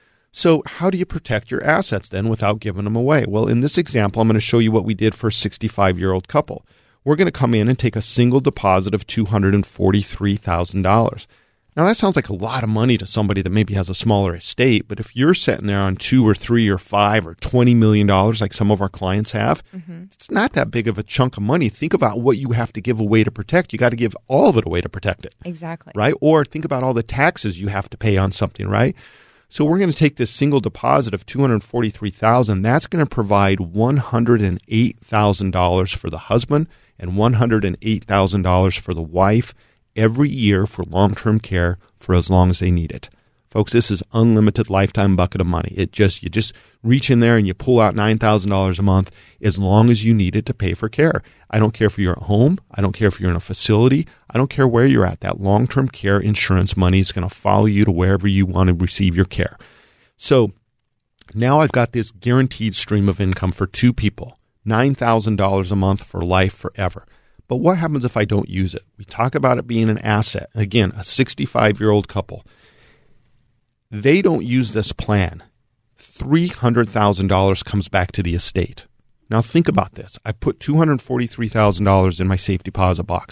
So how do you protect your assets then without giving them away? Well, in this example, I'm going to show you what we did for a sixty-five-year-old couple. We're going to come in and take a single deposit of two hundred forty-three thousand dollars. Now, that sounds like a lot of money to somebody that maybe has a smaller estate, but if you're sitting there on two or three or five or twenty million dollars like some of our clients have, mm-hmm. it's not that big of a chunk of money. Think about what you have to give away to protect. You got to give all of it away to protect it. Exactly. Right? Or think about all the taxes you have to pay on something, right? So we're going to take this single deposit of two hundred forty-three thousand dollars. That's going to provide one hundred eight thousand dollars for the husband and one hundred eight thousand dollars for the wife every year for long-term care for as long as they need it. Folks, this is unlimited lifetime bucket of money. It just you just reach in there and you pull out nine thousand dollars a month as long as you need it to pay for care. I don't care if you're at home. I don't care if you're in a facility. I don't care where you're at. That long-term care insurance money is going to follow you to wherever you want to receive your care. So now I've got this guaranteed stream of income for two people, nine thousand dollars a month for life forever. But what happens if I don't use it? We talk about it being an asset. Again, a sixty-five-year-old couple. They don't use this plan. three hundred thousand dollars comes back to the estate. Now think about this. I put two hundred forty-three thousand dollars in my safe deposit box.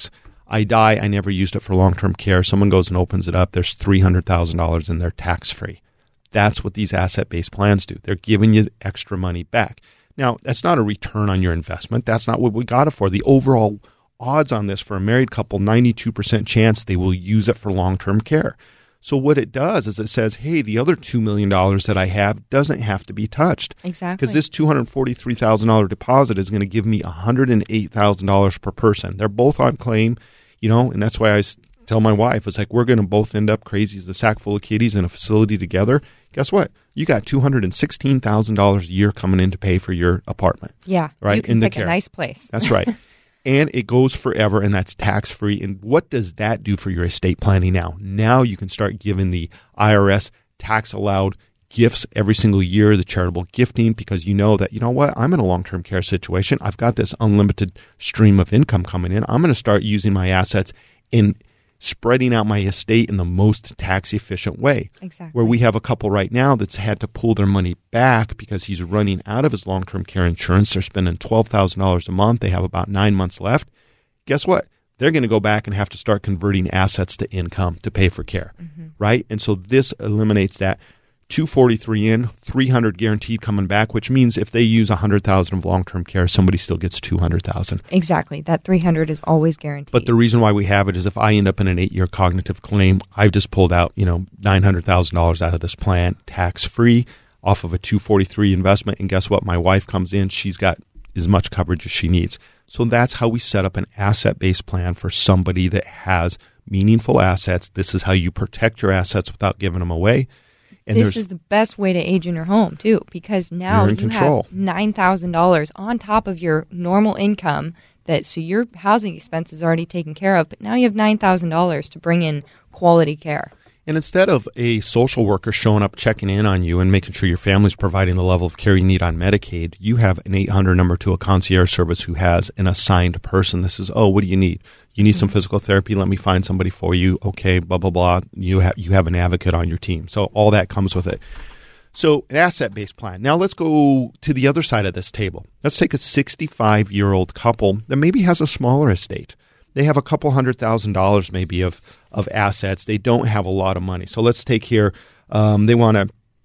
I die, I never used it for long-term care. Someone goes and opens it up. There's three hundred thousand dollars in there tax-free. That's what these asset-based plans do. They're giving you extra money back. Now, that's not a return on your investment. That's not what we got it for. The overall odds on this for a married couple, ninety-two percent chance they will use it for long-term care. So what it does is it says, hey, the other two million dollars that I have doesn't have to be touched. Exactly. Because this two hundred forty-three thousand dollars deposit is going to give me one hundred eight thousand dollars per person. They're both on claim, you know, and that's why I tell my wife, it's like, we're going to both end up crazy as a sack full of kitties in a facility together. Guess what? You got two hundred sixteen thousand dollars a year coming in to pay for your apartment. Yeah. Right? You can in pick the care. a nice place. That's right. And it goes forever, and that's tax-free. And what does that do for your estate planning now? Now you can start giving the I R S tax-allowed gifts every single year, the charitable gifting, because you know that, you know what, I'm in a long-term care situation. I've got this unlimited stream of income coming in. I'm going to start using my assets in spreading out my estate in the most tax-efficient way. Exactly. Where we have a couple right now that's had to pull their money back because he's running out of his long-term care insurance. They're spending twelve thousand dollars a month. They have about nine months left. Guess what? They're going to go back and have to start converting assets to income to pay for care, mm-hmm. right? And so this eliminates that. two forty-three in, three hundred guaranteed coming back, which means if they use one hundred thousand of long-term care, somebody still gets two hundred thousand. Exactly. That three hundred is always guaranteed. But the reason why we have it is if I end up in an eight-year cognitive claim, I've just pulled out, you know, nine hundred thousand dollars out of this plan tax-free off of a two forty-three investment. And guess what? My wife comes in, she's got as much coverage as she needs. So that's how we set up an asset-based plan for somebody that has meaningful assets. This is how you protect your assets without giving them away. And this is the best way to age in your home, too, because now you're in you control. have nine thousand dollars on top of your normal income. That so your housing expense is already taken care of, but now you have nine thousand dollars to bring in quality care. And instead of a social worker showing up, checking in on you and making sure your family's providing the level of care you need on Medicaid, you have an eight hundred number to a concierge service who has an assigned person. This is, oh, what do you need? You need some physical therapy? Let me find somebody for you. Okay, blah, blah, blah. You have, you have an advocate on your team. So all that comes with it. So an asset-based plan. Now let's go to the other side of this table. Let's take a sixty-five-year-old couple that maybe has a smaller estate. They have a couple hundred thousand dollars maybe of, of assets. They don't have a lot of money. So let's take here, um, they want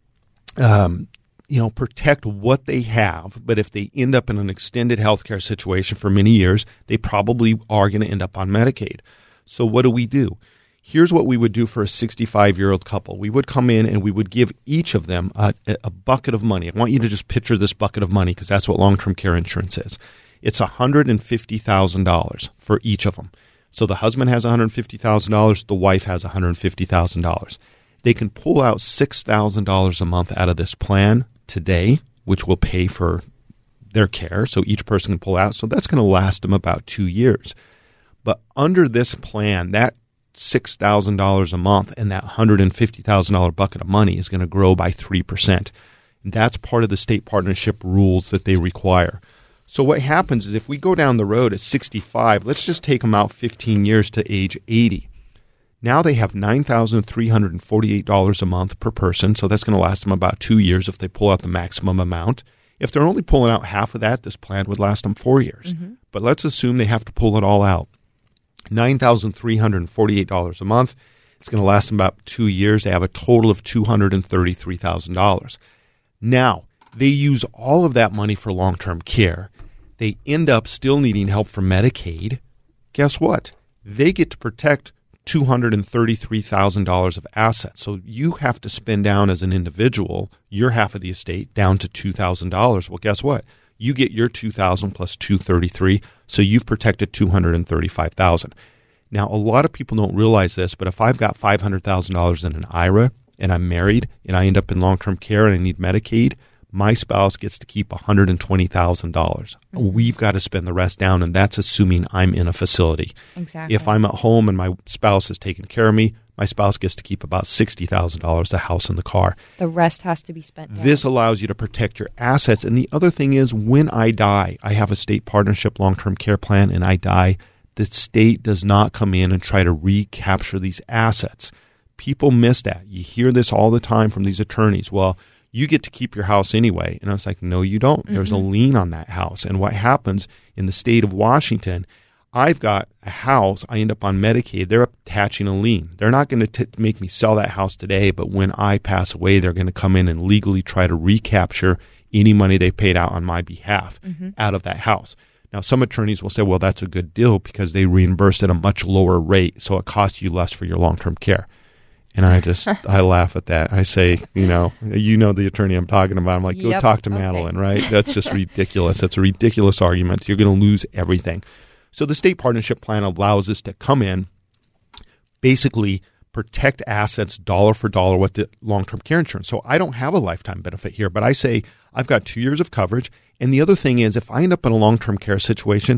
to um, you know, protect what they have, but if they end up in an extended healthcare situation for many years, they probably are going to end up on Medicaid. So what do we do? Here's what we would do for a sixty-five-year-old couple. We would come in and we would give each of them a, a bucket of money. I want you to just picture this bucket of money because that's what long-term care insurance is. It's one hundred fifty thousand dollars for each of them. So the husband has one hundred fifty thousand dollars. The wife has one hundred fifty thousand dollars. They can pull out six thousand dollars a month out of this plan today, which will pay for their care. So each person can pull out. So that's going to last them about two years. But under this plan, that six thousand dollars a month and that one hundred fifty thousand dollars bucket of money is going to grow by three percent. And that's part of the state partnership rules that they require. So what happens is if we go down the road at sixty-five, let's just take them out fifteen years to age eighty. Now they have nine thousand three hundred forty-eight dollars a month per person, so that's going to last them about two years if they pull out the maximum amount. If they're only pulling out half of that, this plan would last them four years. Mm-hmm. But let's assume they have to pull it all out. nine thousand three hundred forty-eight dollars a month. It's going to last them about two years. They have a total of two hundred thirty-three thousand dollars. Now, they use all of that money for long-term care. They end up still needing help from Medicaid. Guess what? They get to protect two hundred thirty-three thousand dollars of assets. So you have to spend down as an individual your half of the estate down to two thousand dollars. Well, guess what? You get your two thousand dollars plus two hundred thirty-three thousand dollars, so you've protected two hundred thirty-five thousand dollars. Now, a lot of people don't realize this, but if I've got five hundred thousand dollars in an I R A and I'm married and I end up in long-term care and I need Medicaid, my spouse gets to keep one hundred twenty thousand dollars. Mm-hmm. We've got to spend the rest down, and that's assuming I'm in a facility. Exactly. If I'm at home and my spouse is taking care of me, my spouse gets to keep about sixty thousand dollars, the house and the car. The rest has to be spent down. This allows you to protect your assets. And the other thing is when I die, I have a state partnership long-term care plan, and I die, the state does not come in and try to recapture these assets. People miss that. You hear this all the time from these attorneys. Well, you get to keep your house anyway. And I was like, no, you don't. Mm-hmm. There's a lien on that house. And what happens in the state of Washington, I've got a house, I end up on Medicaid, they're attaching a lien. They're not going to make me sell that house today, but when I pass away, they're going to come in and legally try to recapture any money they paid out on my behalf mm-hmm. out of that house. Now, some attorneys will say, well, that's a good deal because they reimbursed at a much lower rate, so it costs you less for your long-term care. And I just, I laugh at that. I say, you know, you know the attorney I'm talking about. I'm like, go yep, talk to okay. Madeline, right? That's just ridiculous. That's a ridiculous argument. You're going to lose everything. So the state partnership plan allows us to come in, basically protect assets dollar for dollar with the long-term care insurance. So I don't have a lifetime benefit here, but I say I've got two years of coverage. And the other thing is, if I end up in a long-term care situation,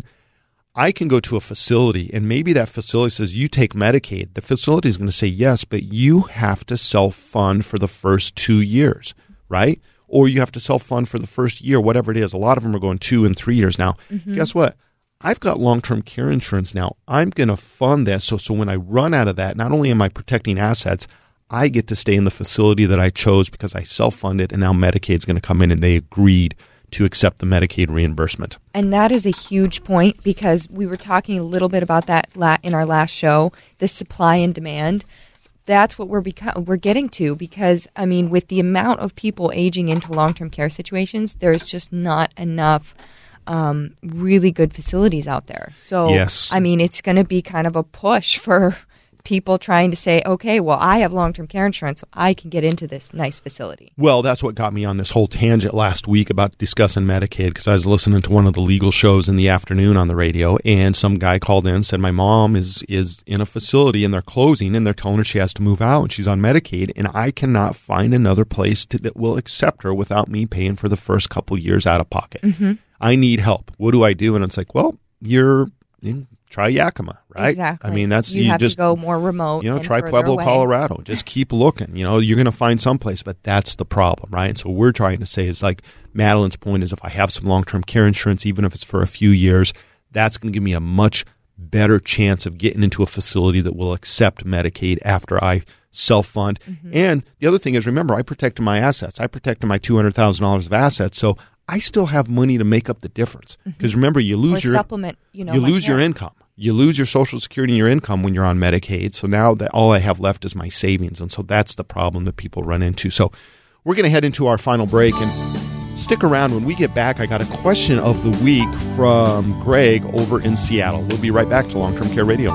I can go to a facility and maybe that facility says, you take Medicaid. The facility is going to say yes, but you have to self-fund for the first two years, right? Or you have to self-fund for the first year, whatever it is. A lot of them are going two and three years now. Mm-hmm. Guess what? I've got long-term care insurance now. I'm going to fund this. So, so when I run out of that, not only am I protecting assets, I get to stay in the facility that I chose because I self-funded, and now Medicaid's going to come in and they agreed to accept the Medicaid reimbursement. And that is a huge point because we were talking a little bit about that in our last show, the supply and demand. That's what we're beco- we're getting to because, I mean, with the amount of people aging into long-term care situations, there's just not enough um, really good facilities out there. So, yes. I mean, it's going to be kind of a push for people trying to say, okay, well, I have long-term care insurance, so I can get into this nice facility. Well, that's what got me on this whole tangent last week about discussing Medicaid, because I was listening to one of the legal shows in the afternoon on the radio, and some guy called in and said, my mom is is in a facility, and they're closing, and they're telling her she has to move out, and she's on Medicaid, and I cannot find another place to, that will accept her without me paying for the first couple years out of pocket. Mm-hmm. I need help. What do I do? And it's like, well, you're... in try Yakima, right? Exactly. I mean, that's you, you have just to go more remote. You know, and try Pueblo, away. Colorado. Just keep looking. You know, you're going to find someplace, but that's the problem, right? And so what we're trying to say is, like Madeline's point is, if I have some long-term care insurance, even if it's for a few years, that's going to give me a much better chance of getting into a facility that will accept Medicaid after I self-fund. Mm-hmm. And the other thing is, remember, I protected my assets. I protected my two hundred thousand dollars of assets, so I still have money to make up the difference. Because mm-hmm. remember, you lose or your supplement. You know, you lose care. your income. You lose your Social Security and your income when you're on Medicaid. So now that all I have left is my savings. And so that's the problem that people run into. So we're going to head into our final break and stick around. When we get back, I got a question of the week from Greg over in Seattle. We'll be right back to Long-Term Care Radio.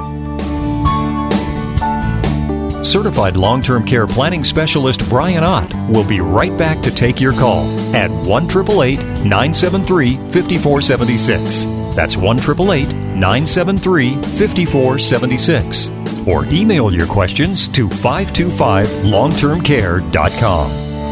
Certified long-term care planning specialist Brian Ott will be right back to take your call at one eight eight eight, nine seven three, five four seven six. That's one eight eight eight, nine seven three, five four seven six. Or email your questions to five two five long term care dot com.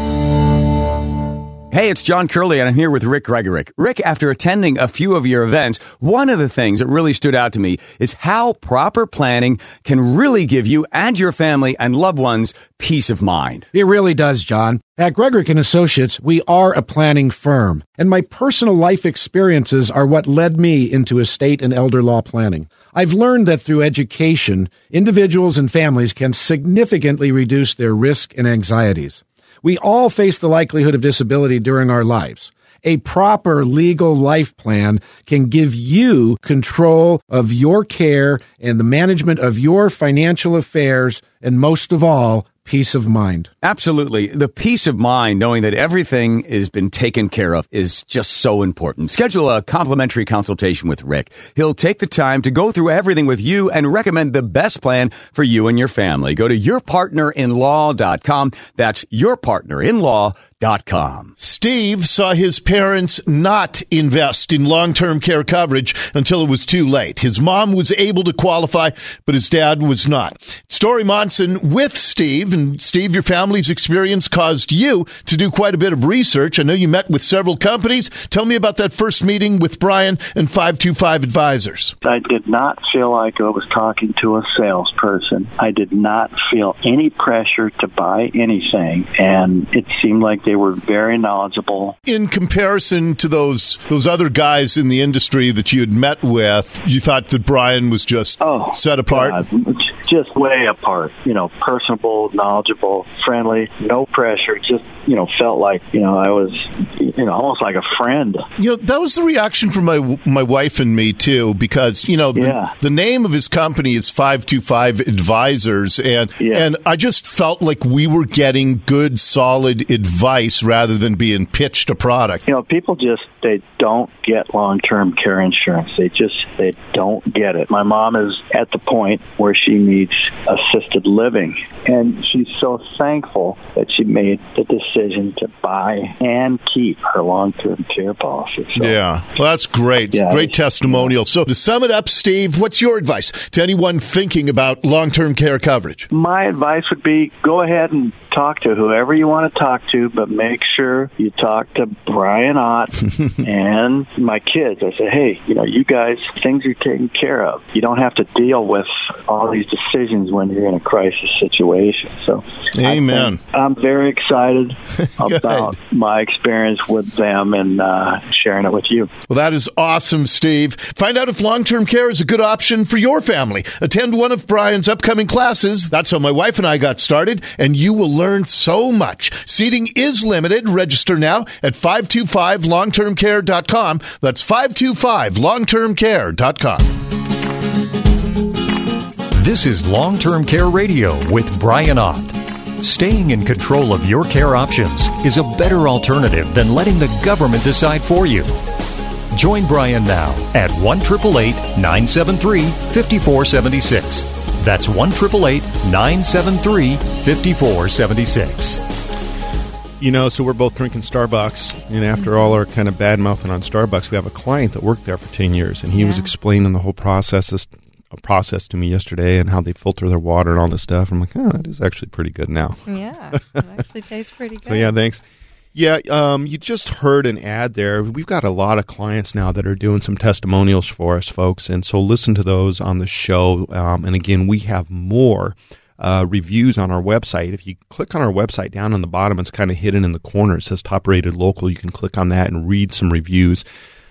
Hey, it's John Curley, and I'm here with Rick Gregorick. Rick, after attending a few of your events, one of the things that really stood out to me is how proper planning can really give you and your family and loved ones peace of mind. It really does, John. At Gregorick and Associates, we are a planning firm, and my personal life experiences are what led me into estate and elder law planning. I've learned that through education, individuals and families can significantly reduce their risk and anxieties. We all face the likelihood of disability during our lives. A proper legal life plan can give you control of your care and the management of your financial affairs, and most of all, peace of mind. Absolutely. The peace of mind, knowing that everything has been taken care of, is just so important. Schedule a complimentary consultation with Rick. He'll take the time to go through everything with you and recommend the best plan for you and your family. Go to your partner in law dot com. That's your partner in law dot com. Steve saw his parents not invest in long-term care coverage until it was too late. His mom was able to qualify, but his dad was not. Story Monson with Steve. And Steve, your family's experience caused you to do quite a bit of research. I know you met with several companies. Tell me about that first meeting with Brian and five two five Advisors. I did not feel like I was talking to a salesperson. I did not feel any pressure to buy anything, and it seemed like they were very knowledgeable. In comparison to those those other guys in the industry that you had met with, you thought that Brian was just oh, set apart? God. just way apart. You know, personable, knowledgeable, friendly, no pressure. Just, you know, felt like, you know, I was, you know, almost like a friend. You know, that was the reaction from my my wife and me, too, because, you know, the, yeah. the name of his company is five two five Advisors, and yeah. and I just felt like we were getting good, solid advice rather than being pitched a product. You know, people just, they don't get long-term care insurance. They just, they don't get it. My mom is at the point where she needs assisted living, and she's so thankful that she made the decision to buy and keep her long-term care policy. So, yeah, well, that's great. Yeah, great testimonial. So to sum it up, Steve, what's your advice to anyone thinking about long-term care coverage? My advice would be go ahead and talk to whoever you want to talk to, but make sure you talk to Brian Ott and my kids. I say, hey, you know, you guys, things are taken care of. You don't have to deal with all these decisions when you're in a crisis situation. So, amen. I'm very excited about my experience with them and uh, sharing it with you. Well, that is awesome, Steve. Find out if long-term care is a good option for your family. Attend one of Brian's upcoming classes. That's how my wife and I got started, and you will learn so much. Seating is limited. Register now at five two five long term care dot com. That's five two five long term care dot com. This is Long-Term Care Radio with Brian Ott. Staying in control of your care options is a better alternative than letting the government decide for you. Join Brian now at one eight eight eight, nine seven three, five four seven six. That's one eight eight eight, nine seven three, five four seven six. You know, so we're both drinking Starbucks, and after all our kind of bad mouthing on Starbucks, we have a client that worked there for ten years, and he yeah. was explaining the whole process this, uh, process to me yesterday and how they filter their water and all this stuff. I'm like, oh, that is actually pretty good now. Yeah, it actually tastes pretty good. So, yeah, thanks. Yeah, um, you just heard an ad there. We've got a lot of clients now that are doing some testimonials for us, folks, and so listen to those on the show. Um, and again, we have more uh, reviews on our website. If you click on our website down on the bottom, it's kind of hidden in the corner. It says Top Rated Local. You can click on that and read some reviews.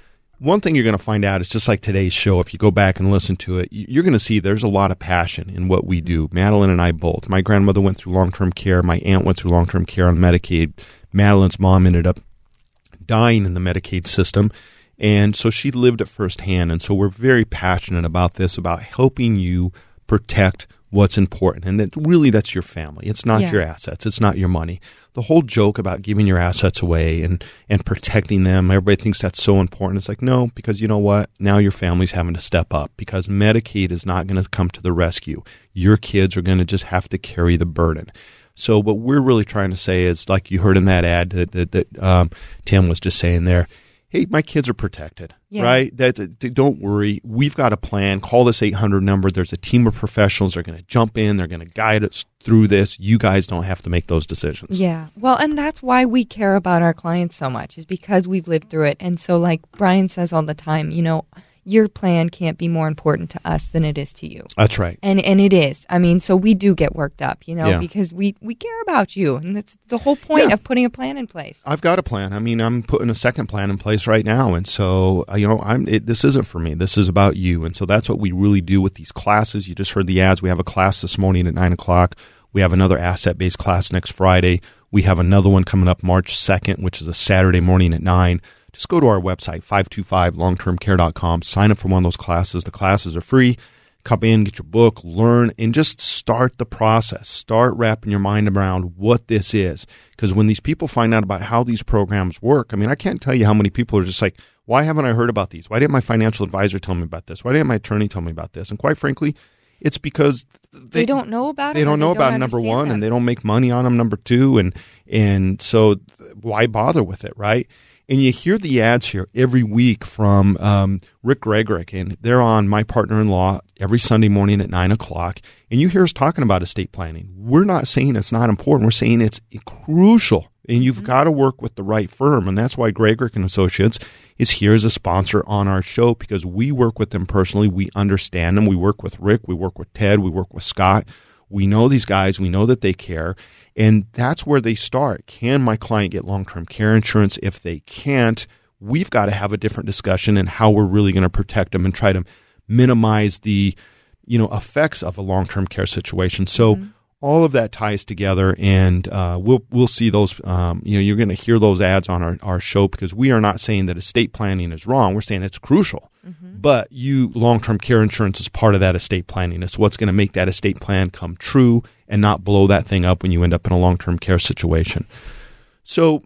One thing you're going to find out is just like today's show, if you go back and listen to it, you're going to see there's a lot of passion in what we do. Madeline and I both. My grandmother went through long-term care. My aunt went through long-term care on Medicaid. Madeline's mom ended up dying in the Medicaid system, and so she lived it firsthand. And so we're very passionate about this, about helping you protect what's important. And that really, that's your family. It's not yeah. your assets. It's not your money. The whole joke about giving your assets away and, and protecting them, everybody thinks that's so important. It's like, no, because you know what? Now your family's having to step up because Medicaid is not going to come to the rescue. Your kids are going to just have to carry the burden. So what we're really trying to say is, like you heard in that ad that, that, that um, Tim was just saying there, hey, my kids are protected, yeah. right? That, that, don't worry. We've got a plan. Call this eight hundred number. There's a team of professionals. They're going to jump in. They're going to guide us through this. You guys don't have to make those decisions. Yeah. Well, and that's why we care about our clients so much, is because we've lived through it. And so like Brian says all the time, you know, your plan can't be more important to us than it is to you. That's right. And and it is. I mean, so we do get worked up, you know, yeah. because we, we care about you. And that's the whole point yeah. of putting a plan in place. I've got a plan. I mean, I'm putting a second plan in place right now. And so, you know, I'm it, this isn't for me. This is about you. And so that's what we really do with these classes. You just heard the ads. We have a class this morning at nine o'clock. We have another asset-based class next Friday. We have another one coming up March second, which is a Saturday morning at nine. Just go to our website, five two five long term care dot com. Sign up for one of those classes. The classes are free. Come in, get your book, learn, and just start the process. Start wrapping your mind around what this is. Because when these people find out about how these programs work, I mean, I can't tell you how many people are just like, why haven't I heard about these? Why didn't my financial advisor tell me about this? Why didn't my attorney tell me about this? And quite frankly, it's because they, they don't know about it. They don't know about it, number one, them. and they don't make money on them, number two. And, and so why bother with it, right? And you hear the ads here every week from um, Rick Gregorick, and they're on My Partner-in-Law every Sunday morning at nine o'clock. And you hear us talking about estate planning. We're not saying it's not important. We're saying it's crucial, and you've mm-hmm. got to work with the right firm. And that's why Gregorick and Associates is here as a sponsor on our show, because we work with them personally. We understand them. We work with Rick. We work with Ted. We work with Scott. We know these guys. We know that they care. And that's where they start. Can my client get long-term care insurance? If they can't, we've got to have a different discussion in how we're really going to protect them and try to minimize the you know, effects of a long-term care situation. So Mm-hmm. all of that ties together, and uh, we'll we'll see those. Um, you know, you're going to hear those ads on our, our show, because we are not saying that estate planning is wrong. We're saying it's crucial. Mm-hmm. But you long-term care insurance is part of that estate planning. It's what's going to make that estate plan come true and not blow that thing up when you end up in a long-term care situation. So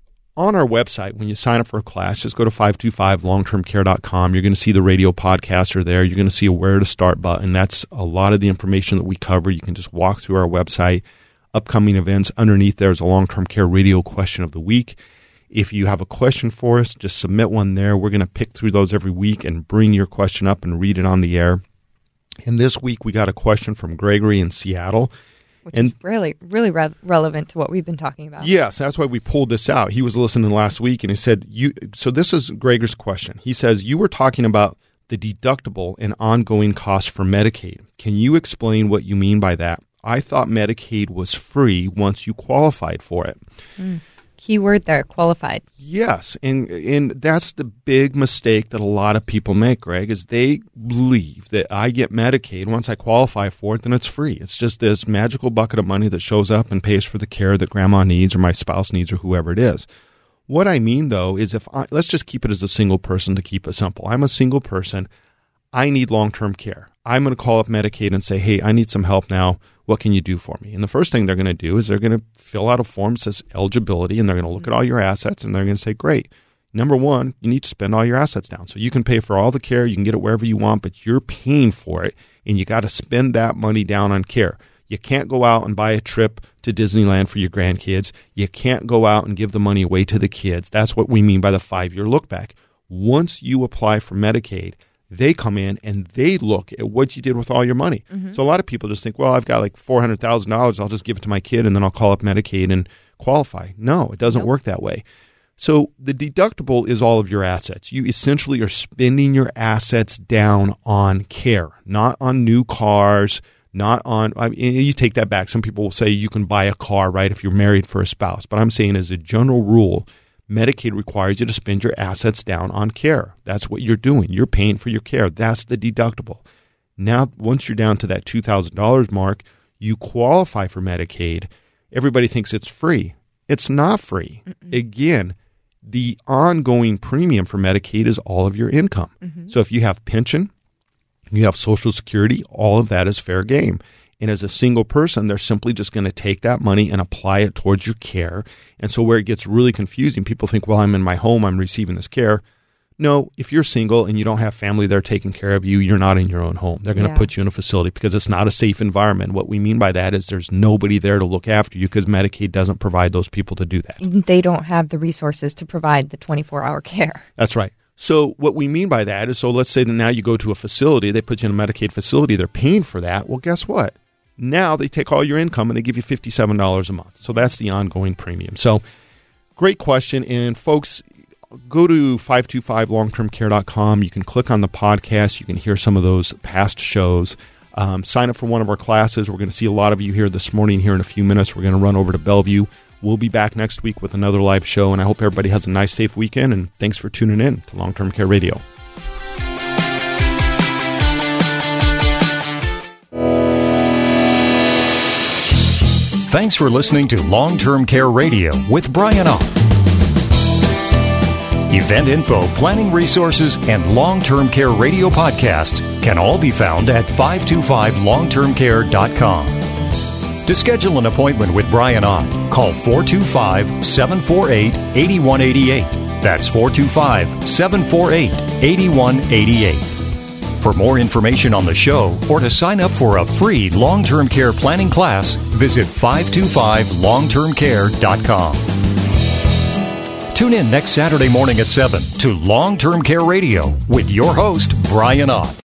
on our website, when you sign up for a class, just go to five two five long term care dot com. You're going to see the radio podcaster there. You're going to see a where to start button. That's a lot of the information that we cover. You can just walk through our website, upcoming events. Underneath there's a long-term care radio question of the week. If you have a question for us, just submit one there. We're going to pick through those every week and bring your question up and read it on the air. And this week we got a question from Gregory in Seattle. Which and is really, really re- relevant to what we've been talking about. Yes, that's why we pulled this out. He was listening last week, and he said, "You." So this is Gregor's question. He says, you were talking about the deductible and ongoing costs for Medicaid. Can you explain what you mean by that? I thought Medicaid was free once you qualified for it. Mm. Key word there, qualified. Yes, and and that's the big mistake that a lot of people make, Greg, is they believe that I get Medicaid. Once I qualify for it, then it's free. It's just this magical bucket of money that shows up and pays for the care that grandma needs or my spouse needs or whoever it is. What I mean, though, is if I, let's just keep it as a single person to keep it simple. I'm a single person. I need long-term care. I'm going to call up Medicaid and say, hey, I need some help now. What can you do for me? And the first thing they're going to do is they're going to fill out a form that says eligibility, and they're going to look at all your assets, and they're going to say, great. Number one, you need to spend all your assets down. So you can pay for all the care. You can get it wherever you want, but you're paying for it, and you got to spend that money down on care. You can't go out and buy a trip to Disneyland for your grandkids. You can't go out and give the money away to the kids. That's what we mean by the five-year look back. Once you apply for Medicaid, they come in and they look at what you did with all your money. Mm-hmm. So a lot of people just think, well, I've got like four hundred thousand dollars. I'll just give it to my kid and then I'll call up Medicaid and qualify. No, it doesn't nope. work that way. So the deductible is all of your assets. You essentially are spending your assets down on care, not on new cars, not on, I mean, you take that back. Some people will say you can buy a car, right, if you're married for a spouse. But I'm saying as a general rule, Medicaid requires you to spend your assets down on care. That's what you're doing. You're paying for your care. That's the deductible. Now, once you're down to that two thousand dollars mark, you qualify for Medicaid. Everybody thinks it's free. It's not free. Mm-mm. Again, the ongoing premium for Medicaid is all of your income. Mm-hmm. So if you have pension, you have Social Security, all of that is fair game. And as a single person, they're simply just going to take that money and apply it towards your care. And so where it gets really confusing, people think, well, I'm in my home, I'm receiving this care. No, if you're single and you don't have family there taking care of you, you're not in your own home. They're going to yeah. put you in a facility because it's not a safe environment. What we mean by that is there's nobody there to look after you because Medicaid doesn't provide those people to do that. They don't have the resources to provide the twenty-four hour care. That's right. So what we mean by that is, so let's say that now you go to a facility, they put you in a Medicaid facility, they're paying for that. Well, guess what? Now they take all your income and they give you fifty-seven dollars a month. So that's the ongoing premium. So great question. And folks, go to five two five long term care dot com. You can click on the podcast. You can hear some of those past shows. Um, sign up for one of our classes. We're going to see a lot of you here this morning. Here in a few minutes, we're going to run over to Bellevue. We'll be back next week with another live show. And I hope everybody has a nice, safe weekend. And thanks for tuning in to Long Term Care Radio. Thanks for listening to Long-Term Care Radio with Brian Ott. Event info, planning resources, and long-term care radio podcasts can all be found at five two five long term care dot com. To schedule an appointment with Brian Ott, call four two five, seven four eight, eight one eight eight. That's four two five, seven four eight, eight one eight eight. For more information on the show or to sign up for a free long-term care planning class, visit five two five long term care dot com. Tune in next Saturday morning at seven to Long-Term Care Radio with your host, Brian Ott.